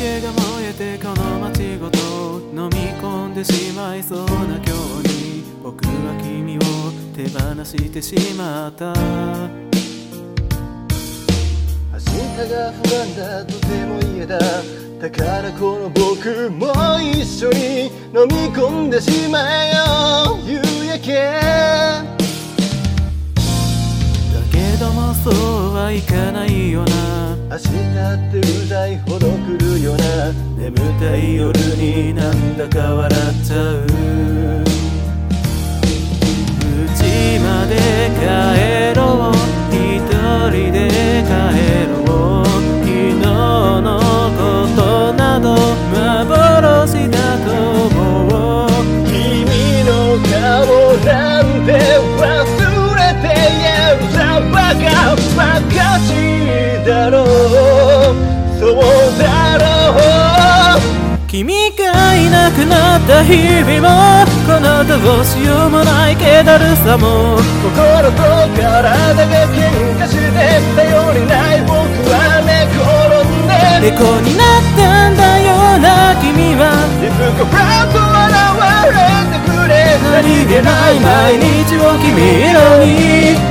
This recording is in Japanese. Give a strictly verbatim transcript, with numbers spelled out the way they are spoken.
けが燃えてこの街ごと飲み込んでしまいそうな今日に僕は君を手放してしまった。 明日が不安だとても嫌だ。だからこの僕も一緒に飲み込んでしまえよ夕焼け。 だけどもそうはいかないよな。 明日ってうざいほど来るよな。 眠たい夜になんだか笑っちゃう。家まで帰ろう一人で帰ろう。昨日のことなど幻だと思う。 君の顔なんて忘れてやるさ。バカバカしいだろう。そうだろう。 君がいなくなった日々もこのどうしようもない気だるさも心と体が喧嘩して頼りない僕は寝転んで猫になったんだよな君は。 いつかフラッと笑われてくれ。 何気ない毎日を君のに